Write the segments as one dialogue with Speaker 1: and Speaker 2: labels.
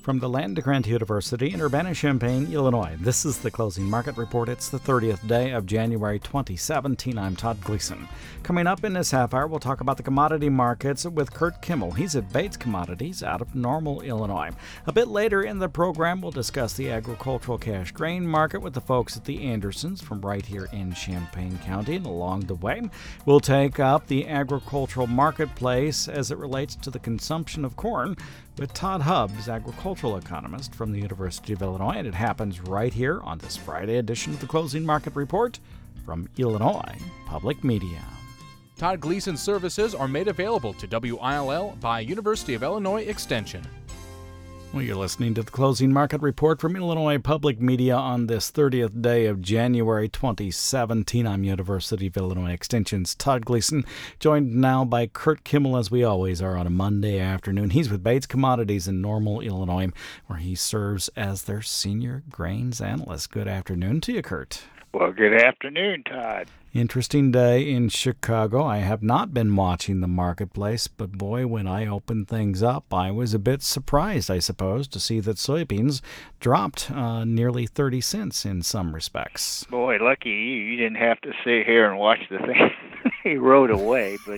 Speaker 1: From the Land-Grant University in Urbana-Champaign, Illinois, this is the Closing Market Report. It's the 30th day of January 2017. I'm Todd Gleason. Coming up in this half hour, we'll talk about the commodity markets with Kurt Kimmel. He's at Bates Commodities out of Normal, Illinois. A bit later in the program, we'll discuss the agricultural cash grain market with the folks at the Andersons from right here in Champaign County. And along the way, we'll take up the agricultural marketplace as it relates to the consumption of corn with Todd Hubbs, agricultural economist from the University of Illinois, and it happens right here on this Friday edition of the Closing Market Report from Illinois Public Media.
Speaker 2: Todd Gleason services are made available to WILL by University of Illinois Extension.
Speaker 1: Well, you're listening to the Closing Market Report from Illinois Public Media on this 30th day of January 2017. I'm University of Illinois Extension's Todd Gleason, joined now by Kurt Kimmel, as we always are on a Monday afternoon. He's with Bates Commodities in Normal, Illinois, where he serves as their senior grains analyst. Good afternoon to you, Kurt.
Speaker 3: Well, good afternoon, Todd.
Speaker 1: Interesting day in Chicago. I have not been watching the marketplace, but boy, when I opened things up, I was a bit surprised, I suppose, to see that soybeans dropped nearly 30 cents in some respects.
Speaker 3: Boy, lucky you. You didn't have to sit here and watch the thing. He rode away, but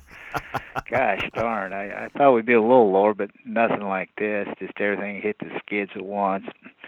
Speaker 3: gosh darn, I thought we'd be a little lower, but nothing like this. Just everything hit the skids at once.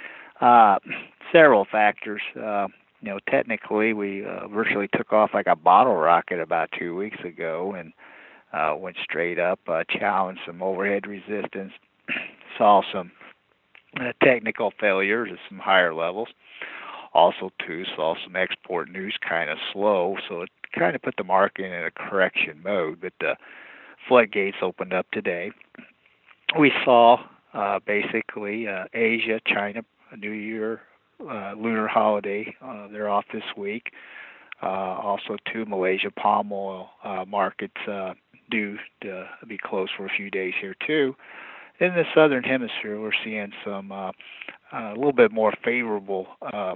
Speaker 3: Several factors. Technically, we virtually took off like a bottle rocket about 2 weeks ago and went straight up, challenged some overhead resistance, saw some technical failures at some higher levels. Also, too, saw some export news kind of slow, so it kind of put the market in a correction mode, but the floodgates opened up today. We saw basically Asia, China, New Year, lunar holiday, they're off this week. Also, too, Malaysia palm oil markets due to be closed for a few days here, too. In the southern hemisphere, we're seeing some a little bit more favorable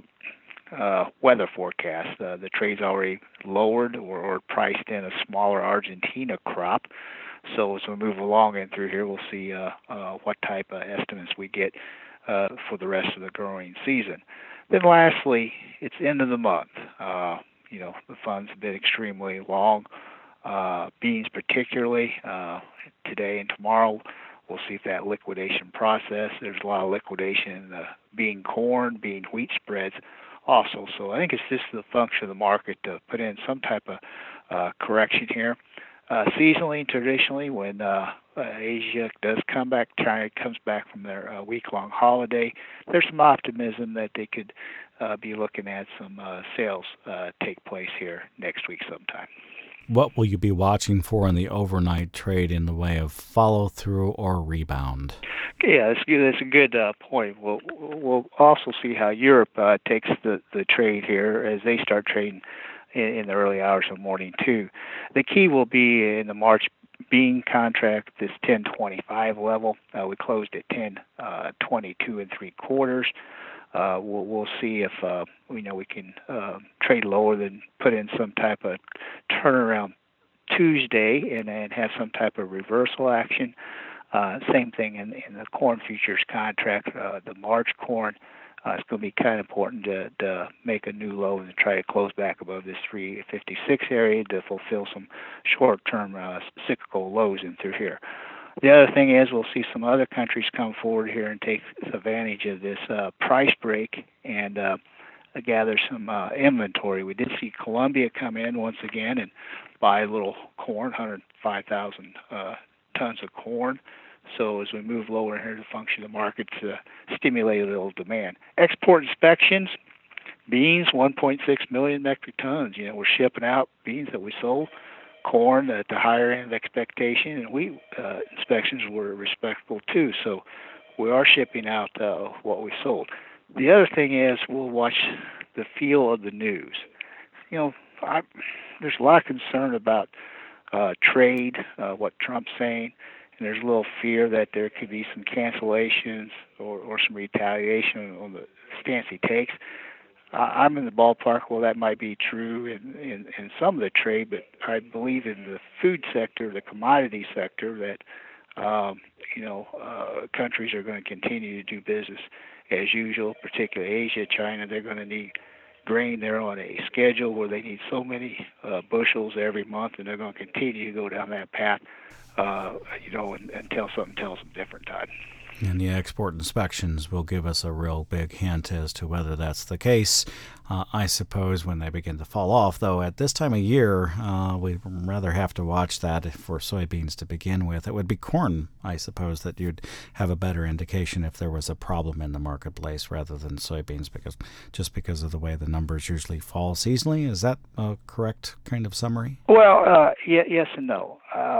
Speaker 3: weather forecast. The trade's already lowered or priced in a smaller Argentina crop. So as we move along in through here, we'll see what type of estimates we get for the rest of the growing season. Then lastly, it's end of the month. The funds have been extremely long. Beans particularly, today and tomorrow, we'll see if that liquidation process. There's a lot of liquidation in the bean corn, bean wheat spreads also. So I think it's just the function of the market to put in some type of correction here. Seasonally and traditionally, when Asia does come back, China comes back from their week-long holiday, there's some optimism that they could be looking at some sales take place here next week sometime.
Speaker 1: What will you be watching for in the overnight trade in the way of follow-through or rebound?
Speaker 3: Yeah, that's a good point. We'll also see how Europe takes the trade here as they start trading in the early hours of the morning, too. The key will be in the March bean contract, this 10.25 level. We closed at 10.22 3/4. We'll see if we can trade lower than put in some type of turnaround Tuesday and have some type of reversal action. Same thing in the corn futures contract, the March corn. It's going to be kind of important to make a new low and try to close back above this 356 area to fulfill some short-term cyclical lows in through here. The other thing is we'll see some other countries come forward here and take advantage of this price break and gather some inventory. We did see Colombia come in once again and buy a little corn, 105,000 tons of corn. So as we move lower here to function the market to stimulate a little demand. Export inspections, beans, 1.6 million metric tons. We're shipping out beans that we sold, corn at the higher end of expectation, and wheat inspections were respectable too. So we are shipping out what we sold. The other thing is we'll watch the feel of the news. There's a lot of concern about trade, what Trump's saying. And there's a little fear that there could be some cancellations or some retaliation on the stance he takes. I'm in the ballpark. Well, that might be true in some of the trade, but I believe in the food sector, the commodity sector, that countries are going to continue to do business as usual, particularly Asia, China. They're going to need grain. They're on a schedule where they need so many bushels every month, and they're going to continue to go down that path, until something tells them different, Todd.
Speaker 1: And the export inspections will give us a real big hint as to whether that's the case. I suppose when they begin to fall off, though, at this time of year, we'd rather have to watch that for soybeans to begin with. It would be corn, I suppose, that you'd have a better indication if there was a problem in the marketplace rather than soybeans, because of the way the numbers usually fall seasonally. Is that a correct kind of summary?
Speaker 3: Well, yes and no.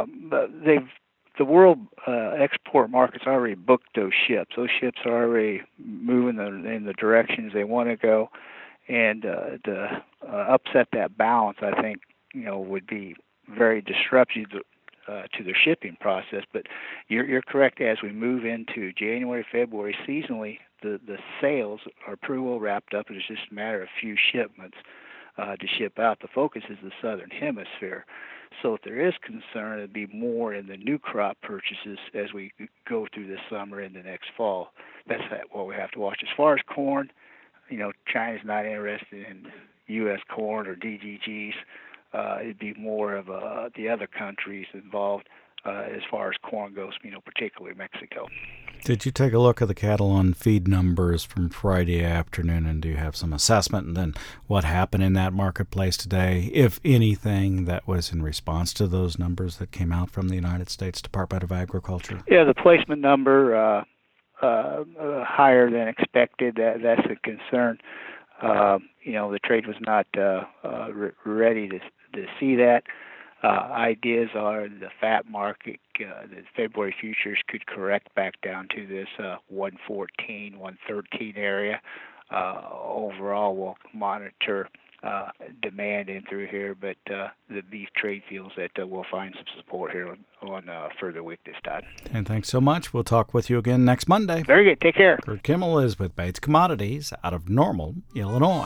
Speaker 3: The world export markets already booked those ships. Those ships are already moving in the directions they want to go, and to upset that balance, I think, would be very disruptive to their shipping process. But you're correct. As we move into January, February, seasonally, the sales are pretty well wrapped up. It's just a matter of few shipments to ship out. The focus is the southern hemisphere. So if there is concern, it'd be more in the new crop purchases as we go through this summer and the next fall. That's what we have to watch. As far as corn, China's not interested in U.S. corn or DDGs. It'd be more of the other countries involved as far as corn goes, particularly Mexico.
Speaker 1: Did you take a look at the cattle on feed numbers from Friday afternoon, and do you have some assessment? And then what happened in that marketplace today, if anything, that was in response to those numbers that came out from the United States Department of Agriculture?
Speaker 3: Yeah, the placement number higher than expected. That's a concern. The trade was not ready to see that. Ideas are the fat market, the February futures could correct back down to this 114, 113 area. Overall, we'll monitor demand in through here, but the beef trade feels that we'll find some support here on further weakness, Todd.
Speaker 1: And thanks so much. We'll talk with you again next Monday.
Speaker 3: Very good. Take care.
Speaker 1: Kurt Kimmel is with Bates Commodities out of Normal, Illinois.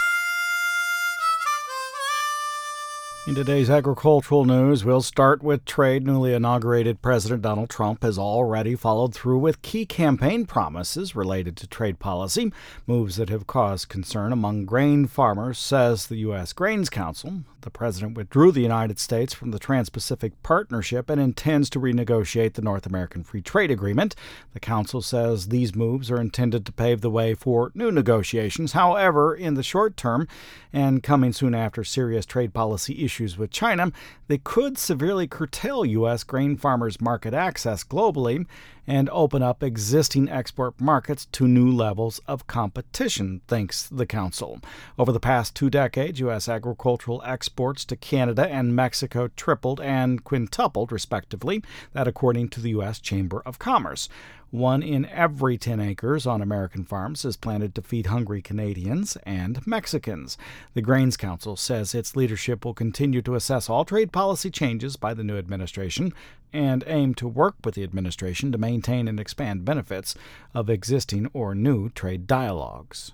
Speaker 1: In today's agricultural news, we'll start with trade. Newly inaugurated President Donald Trump has already followed through with key campaign promises related to trade policy, moves that have caused concern among grain farmers, says the U.S. Grains Council. The president withdrew the United States from the Trans-Pacific Partnership and intends to renegotiate the North American Free Trade Agreement. The council says these moves are intended to pave the way for new negotiations. However, in the short term, and coming soon after serious trade policy issues with China, they could severely curtail U.S. grain farmers' market access globally and open up existing export markets to new levels of competition, thinks the council. Over the past 2 decades, U.S. agricultural exports to Canada and Mexico tripled and quintupled, respectively, that according to the U.S. Chamber of Commerce. 1 in every 10 acres on American farms is planted to feed hungry Canadians and Mexicans. The Grains Council says its leadership will continue to assess all trade policy changes by the new administration and aim to work with the administration to maintain and expand benefits of existing or new trade dialogues.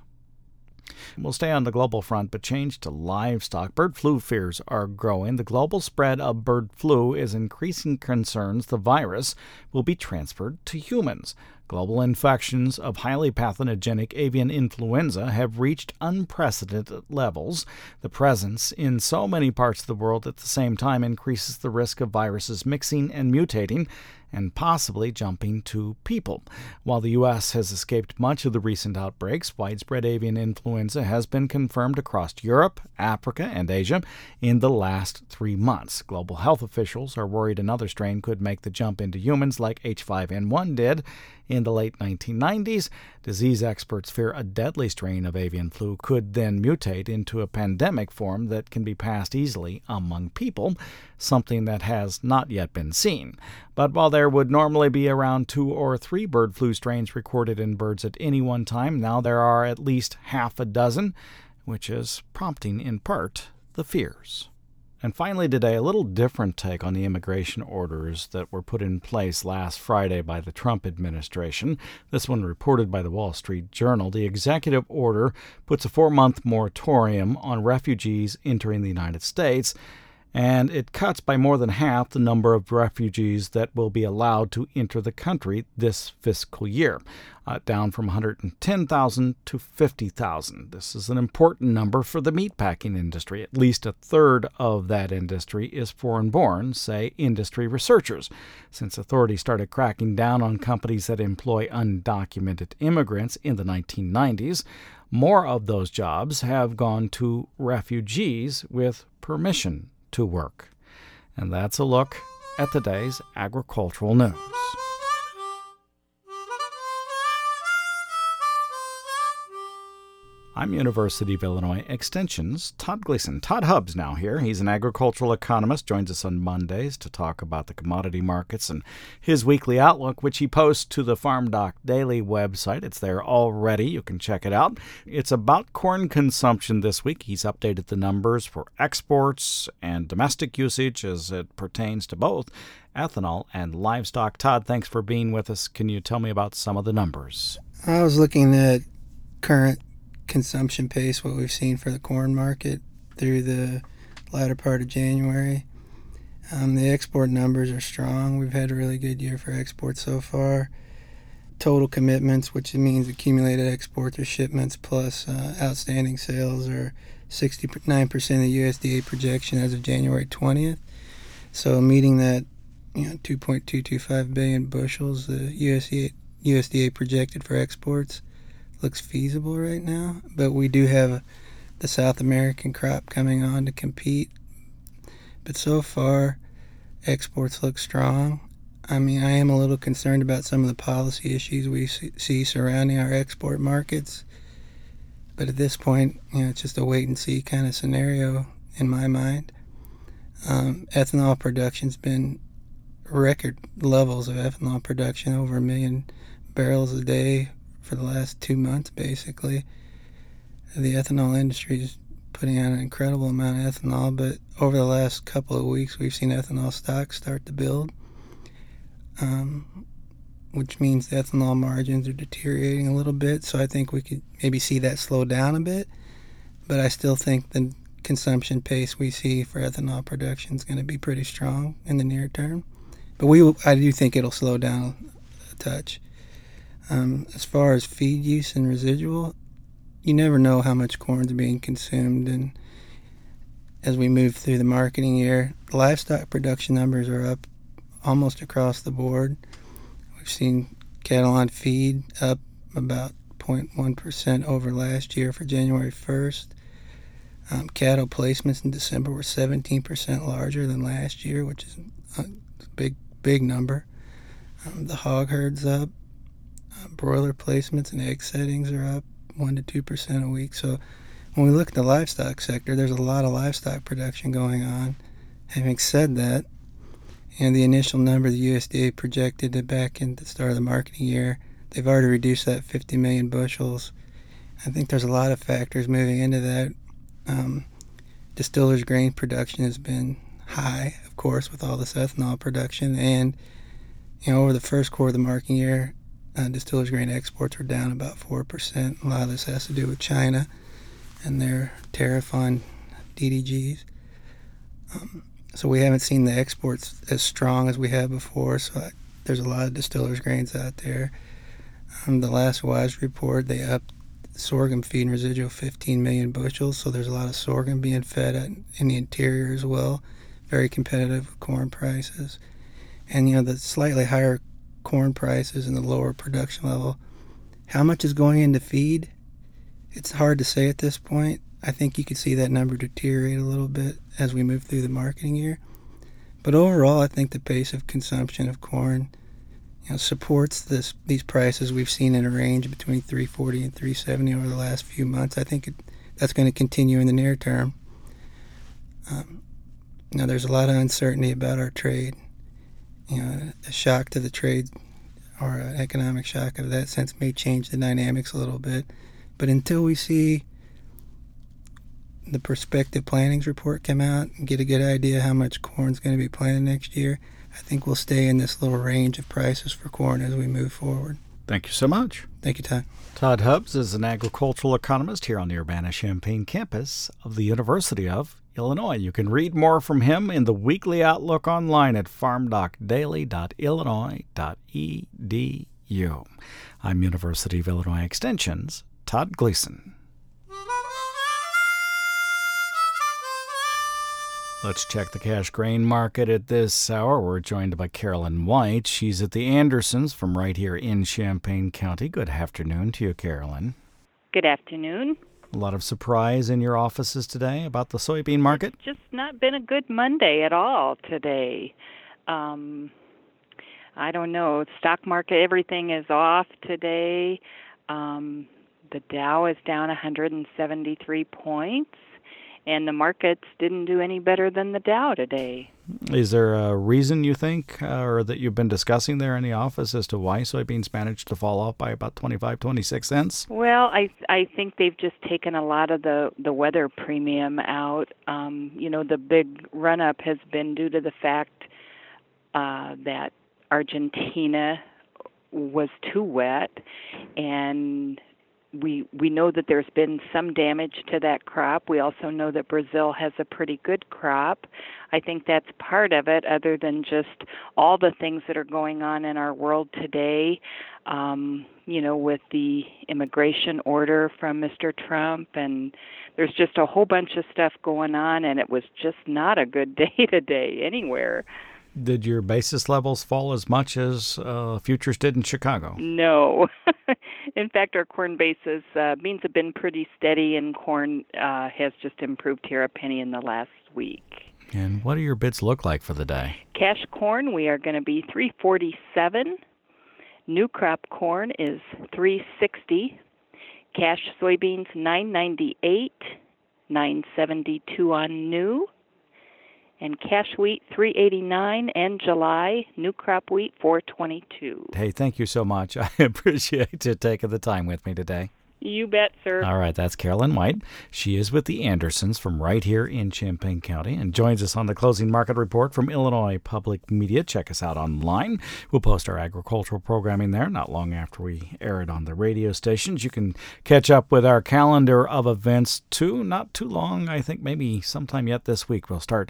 Speaker 1: We'll stay on the global front, but change to livestock. Bird flu fears are growing. The global spread of bird flu is increasing concerns the virus will be transferred to humans. Global infections of highly pathogenic avian influenza have reached unprecedented levels. The presence in so many parts of the world at the same time increases the risk of viruses mixing and mutating and possibly jumping to people. While the U.S. has escaped much of the recent outbreaks, widespread avian influenza has been confirmed across Europe, Africa, and Asia in the last 3 months. Global health officials are worried another strain could make the jump into humans like H5N1 did in the late 1990s. Disease experts fear a deadly strain of avian flu could then mutate into a pandemic form that can be passed easily among people, something that has not yet been seen. But while there would normally be around 2 or 3 bird flu strains recorded in birds at any one time, now there are at least half a dozen, which is prompting, in part, the fears. And finally today, a little different take on the immigration orders that were put in place last Friday by the Trump administration. This one reported by the Wall Street Journal. The executive order puts a 4-month moratorium on refugees entering the United States and it cuts by more than half the number of refugees that will be allowed to enter the country this fiscal year, down from 110,000 to 50,000. This is an important number for the meatpacking industry. At least a third of that industry is foreign-born, say industry researchers. Since authorities started cracking down on companies that employ undocumented immigrants in the 1990s, more of those jobs have gone to refugees with permission to work. And that's a look at today's agricultural news. I'm University of Illinois Extension's Todd Gleason. Todd Hubbs now here. He's an agricultural economist, joins us on Mondays to talk about the commodity markets and his weekly outlook, which he posts to the Farm Doc Daily website. It's there already. You can check it out. It's about corn consumption this week. He's updated the numbers for exports and domestic usage as it pertains to both ethanol and livestock. Todd, thanks for being with us. Can you tell me about some of the numbers?
Speaker 4: I was looking at current consumption pace, what we've seen for the corn market through the latter part of January. The export numbers are strong. We've had a really good year for exports so far. Total commitments, which means accumulated exports or shipments plus outstanding sales, are 69% of the USDA projection as of January 20th. So meeting that 2.225 billion bushels the USDA projected for exports looks feasible right now, but we do have the South American crop coming on to compete. But so far, exports look strong. I mean, I am a little concerned about some of the policy issues we see surrounding our export markets, but at this point, it's just a wait-and-see kind of scenario in my mind. Ethanol production's been record levels of ethanol production, over 1 million barrels a day for the last 2 months, basically. The ethanol industry is putting out an incredible amount of ethanol, but over the last couple of weeks, we've seen ethanol stocks start to build, which means the ethanol margins are deteriorating a little bit, so I think we could maybe see that slow down a bit, but I still think the consumption pace we see for ethanol production is going to be pretty strong in the near term. But I do think it'll slow down a touch. As far as feed use and residual, you never know how much corn is being consumed, and as we move through the marketing year, livestock production numbers are up almost across the board. We've seen cattle on feed up about 0.1% over last year for January 1st. Cattle placements in December were 17% larger than last year, which is a big number. The hog herd's up. Broiler placements and egg settings are up 1% to 2% a week. So when we look at the livestock sector, there's a lot of livestock production going on. Having said that, the initial number the USDA projected back in the start of the marketing year, they've already reduced that 50 million bushels. I think there's a lot of factors moving into that. Distillers' grain production has been high, of course, with all this ethanol production, and over the first quarter of the marketing year, distillers' grain exports were down about 4%. A lot of this has to do with China and their tariff on DDGs. So we haven't seen the exports as strong as we have before, so there's a lot of distillers' grains out there. The last WISE report, they upped sorghum feed and residual 15 million bushels, so there's a lot of sorghum being fed in the interior as well. Very competitive with corn prices. And, the slightly higher corn prices and the lower production level, how much is going into feed? It's hard to say at this point. I think you could see that number deteriorate a little bit as we move through the marketing year. But overall, I think the pace of consumption of corn supports these prices we've seen in a range between $3.40 and $3.70 over the last few months. I think that's going to continue in the near term. There's a lot of uncertainty about our trade. A shock to the trade or an economic shock of that sense may change the dynamics a little bit. But until we see the prospective plantings report come out and get a good idea how much corn's going to be planted next year, I think we'll stay in this little range of prices for corn as we move forward.
Speaker 1: Thank you so much.
Speaker 4: Thank you, Todd.
Speaker 1: Todd Hubbs is an agricultural economist here on the Urbana-Champaign campus of the University of Illinois. You can read more from him in the weekly outlook online at farmdocdaily.illinois.edu. I'm University of Illinois Extension's Todd Gleason. Let's check the cash grain market at this hour. We're joined by Carolyn White. She's at the Andersons from right here in Champaign County. Good afternoon to you, Carolyn.
Speaker 5: Good afternoon.
Speaker 1: A lot of surprise in your offices today about the soybean market?
Speaker 5: It's just not been a good Monday at all today. I don't know. Stock market, everything is off today. The Dow is down 173 points. And the markets didn't do any better than the Dow today.
Speaker 1: Is there a reason you think, or that you've been discussing there in the office as to why soybeans managed to fall off by about 26 cents?
Speaker 5: Well, I think they've just taken a lot of the weather premium out. The big run-up has been due to the fact that Argentina was too wet, and we know that there's been some damage to that crop. We also know that Brazil has a pretty good crop. I think that's part of it, other than just all the things that are going on in our world today, with the immigration order from Mr. Trump, and there's just a whole bunch of stuff going on, and it was just not a good day today anywhere.
Speaker 1: Did your basis levels fall as much as futures did in Chicago?
Speaker 5: No. In fact, our corn basis, beans have been pretty steady, and corn has just improved here a penny in the last week.
Speaker 1: And what do your bids look like for the day?
Speaker 5: Cash corn, we are going to be $3.47. New crop corn is $3.60. Cash soybeans, $9.98. $9.72 on new. And cash wheat, $3.89, and July new crop wheat, $4.22.
Speaker 1: Hey, thank you so much. I appreciate you taking the time with me today.
Speaker 5: You bet, sir.
Speaker 1: All right, that's Carolyn White. She is with the Andersons from right here in Champaign County and joins us on the Closing Market Report from Illinois Public Media. Check us out online. We'll post our agricultural programming there not long after we air it on the radio stations. You can catch up with our calendar of events, too. Not too long. I think maybe sometime yet this week we'll start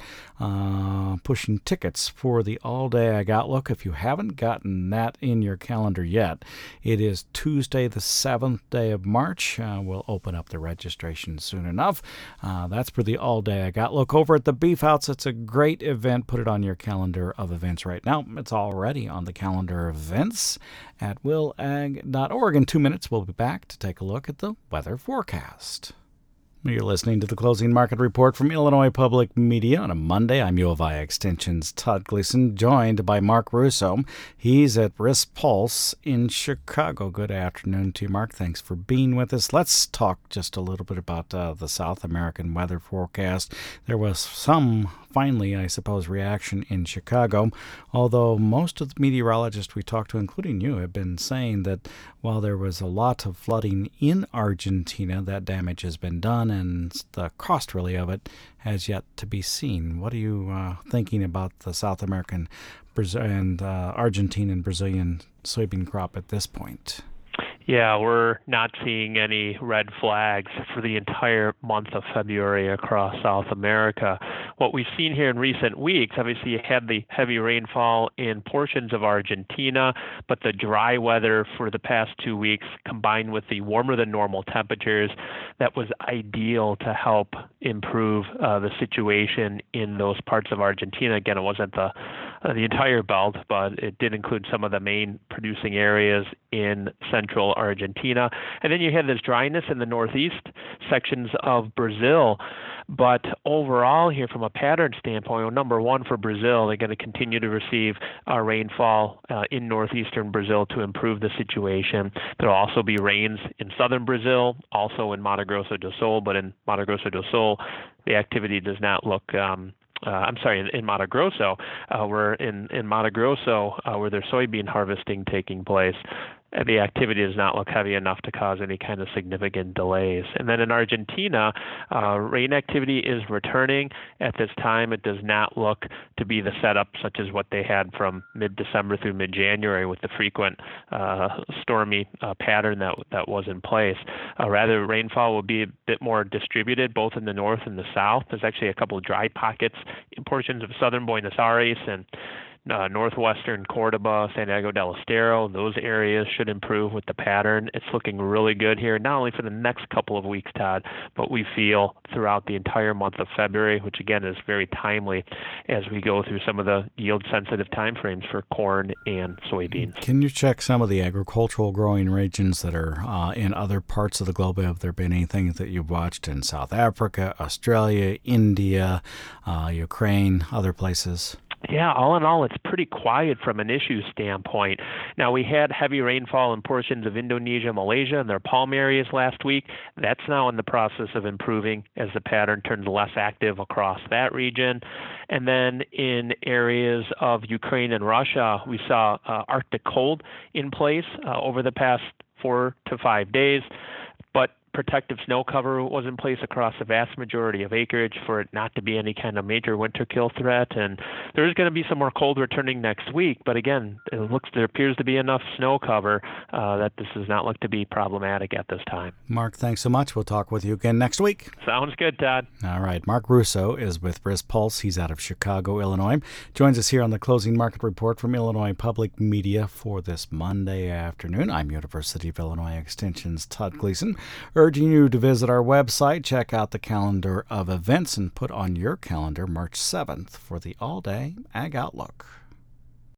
Speaker 1: pushing tickets for the All-Day Ag Outlook. If you haven't gotten that in your calendar yet, it is Tuesday, the 7th day of March. We'll open up the registration soon enough. That's for the All-Day Ag Outlook over at the Beef House. It's a great event. Put it on your calendar of events right now. It's already on the calendar of events at willag.org. In 2 minutes, we'll be back to take a look at the weather forecast. You're listening to the Closing Market Report from Illinois Public Media on a Monday. I'm U of I Extension's Todd Gleason, joined by Mark Russo. He's at Risk Pulse in Chicago. Good afternoon to you, Mark. Thanks for being with us. Let's talk just a little bit about the South American weather forecast. There was some, finally, I suppose, reaction in Chicago, although most of the meteorologists we talked to, including you, have been saying that while there was a lot of flooding in Argentina, that damage has been done, and the cost really of it has yet to be seen. What are you thinking about the South American and Argentine and Brazilian soybean crop at this point?
Speaker 6: Yeah, we're not seeing any red flags for the entire month of February across South America. What we've seen here in recent weeks, obviously you had the heavy rainfall in portions of Argentina, but the dry weather for the past 2 weeks combined with the warmer than normal temperatures, that was ideal to help improve the situation in those parts of Argentina. Again, it wasn't the entire belt, but it did include some of the main producing areas in central Argentina. And then you had this dryness in the northeast sections of Brazil. But overall here from a pattern standpoint, number one for Brazil, they're going to continue to receive rainfall in northeastern Brazil to improve the situation. There will also be rains in southern Brazil, also in Mato Grosso do Sul, but in Mato Grosso do Sul, the activity does not look in Mato Grosso, we're in Mato Grosso where there's soybean harvesting taking place. the activity does not look heavy enough to cause any kind of significant delays. And then in Argentina, rain activity is returning. At this time, it does not look to be the setup such as what they had from mid-December through mid-January with the frequent stormy pattern that was in place. Rather, rainfall will be a bit more distributed both in the north and the south. There's actually a couple of dry pockets in portions of southern Buenos Aires and northwestern Cordoba, Santiago del Estero. Those areas should improve with the pattern. It's looking really good here, not only for the next couple of weeks, Todd, but we feel throughout the entire month of February, which again is very timely as we go through some of the yield-sensitive timeframes for corn and soybeans.
Speaker 1: Can you check some of the agricultural growing regions that are in other parts of the globe? Have there been anything that you've watched in South Africa, Australia, India, Ukraine, other places?
Speaker 6: Yeah, all in all, it's pretty quiet from an issue standpoint. Now, we had heavy rainfall in portions of Indonesia, Malaysia, and their palm areas last week. That's now in the process of improving as the pattern turns less active across that region. And then in areas of Ukraine and Russia, we saw Arctic cold in place over the past 4 to 5 days. But protective snow cover was in place across the vast majority of acreage for it not to be any kind of major winter kill threat. And there's going to be some more cold returning next week. But again, there appears to be enough snow cover that this does not look to be problematic at this time.
Speaker 1: Mark, thanks so much. We'll talk with you again next week.
Speaker 6: Sounds good, Todd.
Speaker 1: All right. Mark Russo is with BrisPulse. He's out of Chicago, Illinois. Joins us here on the Closing Market Report from Illinois Public Media for this Monday afternoon. I'm University of Illinois Extension's Todd Gleason, urging you to visit our website, check out the calendar of events, and put on your calendar March 7th for the all-day Ag Outlook.